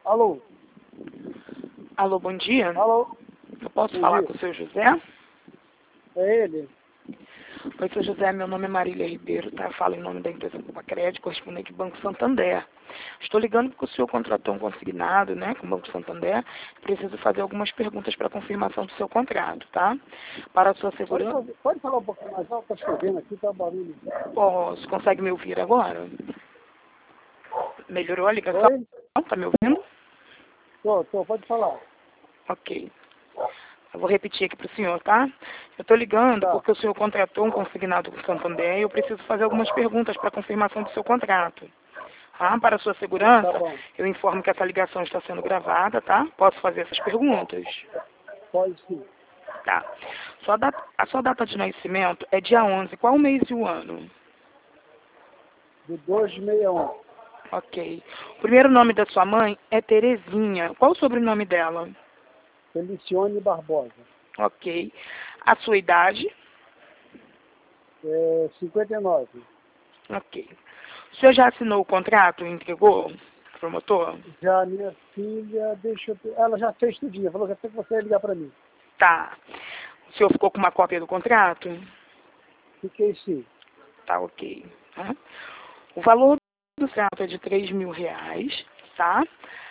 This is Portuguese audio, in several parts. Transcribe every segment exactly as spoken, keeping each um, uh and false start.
Alô? Alô, bom dia. Alô? Eu posso Bom falar dia. com o seu José? É ele? Oi, seu José, meu nome é Marília Ribeiro, tá? Eu falo em nome da empresa Copa Crédito, correspondente ao Banco Santander. Estou ligando porque o senhor contratou um consignado, né, com o Banco Santander. Preciso fazer algumas perguntas para confirmação do seu contrato, tá? Para a sua Pode, segurança... fazer, pode falar um pouquinho mais alto? Tá chovendo aqui, tá barulho. Oh, você consegue me ouvir agora? Melhorou a ligação? Oi? Tá me ouvindo? Tô, tô, pode falar. Ok. Eu vou repetir aqui para o senhor, tá? Eu estou ligando Tá, porque o senhor contratou um consignado com o Santander e eu preciso fazer algumas perguntas para confirmação do seu contrato. Ah, para a sua tá segurança, bom. eu informo que essa ligação está sendo gravada, tá? Posso fazer essas perguntas? Pode sim. Tá. Sua data, a sua data de nascimento é dia onze. Qual o mês e o ano? Do dois de sessenta e um. Ok. O primeiro nome da sua mãe é Terezinha. Qual o sobrenome dela? Felicione Barbosa. Ok. A sua idade? É, cinquenta e nove. Ok. O senhor já assinou o contrato e entregou, promotor? Já minha filha, deixa eu... ver- Ela já fez tudinho. Falou que até que você ia ligar pra mim. Tá. O senhor ficou com uma cópia do contrato? Fiquei sim. Tá, ok. Tá. O valor do contrato é de três mil reais, tá?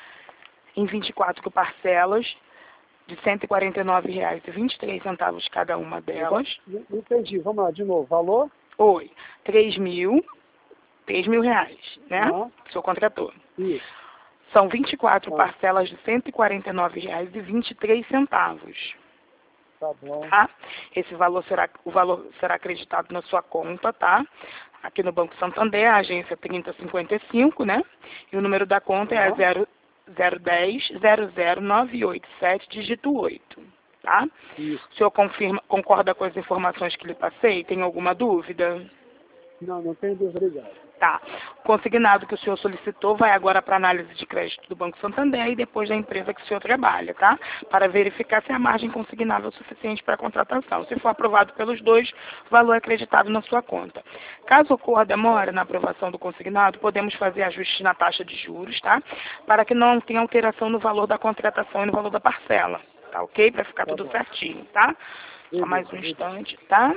Em vinte e quatro parcelas de cento e quarenta e nove reais e vinte e três centavos cada uma Eu va- delas. não não entendi. Vamos lá, de novo. Valor? Oi, três mil, três mil reais, né? Ah, O senhor contratou. isso. São vinte e quatro Ah, parcelas de cento e quarenta e nove reais e vinte e três centavos. tá bom. Tá? Esse valor será, o valor será acreditado na sua conta, tá? Aqui no Banco Santander, a agência trinta cinquenta e cinco, né? E o número da conta é a Aham. zero zero dez zero zero nove oito sete, dígito oito, tá? Isso. O senhor confirma, concorda com as informações que lhe passei? Tem alguma dúvida? Não, não tem dúvida. Obrigado. Tá. O consignado que o senhor solicitou vai agora para análise de crédito do Banco Santander e depois da empresa que o senhor trabalha, tá? Para verificar se a margem consignável é suficiente para a contratação. Se for aprovado pelos dois, o valor é acreditado na sua conta. Caso ocorra demora na aprovação do consignado, podemos fazer ajustes na taxa de juros, tá? Para que não tenha alteração no valor da contratação e no valor da parcela. Tá ok? Para ficar Tá tudo bom. certinho, tá? Só mais Beleza, um beleza. instante, tá?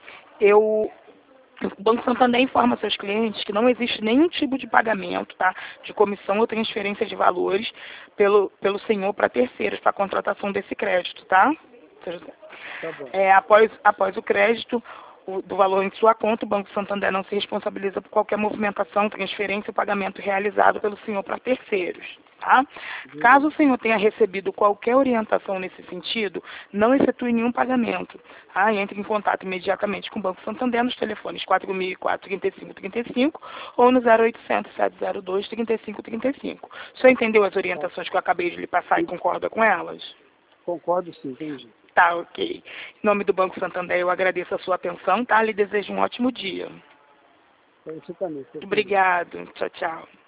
Eu O Banco Santander informa seus clientes que não existe nenhum tipo de pagamento, tá, de comissão ou transferência de valores pelo, pelo senhor para terceiros, para a contratação desse crédito, tá? Tá bom. É, após, após o crédito o- do valor em sua conta, o Banco Santander não se responsabiliza por qualquer movimentação, transferência ou pagamento realizado pelo senhor para terceiros. Tá? Caso o senhor tenha recebido qualquer orientação nesse sentido, não efetue nenhum pagamento. Tá? Entre em contato imediatamente com o Banco Santander nos telefones quatro mil e quatro, trinta e cinco trinta e cinco ou no zero oitocentos, sete zero dois, trinta e cinco trinta e cinco. O senhor entendeu as Tá. orientações que eu acabei de lhe passar e concorda com elas? Concordo sim, entendi. Tá, ok. Em nome do Banco Santander, eu agradeço a sua atenção, tá? Lhe desejo um ótimo dia. Então, você também, seu filho. Obrigado. Tchau, tchau.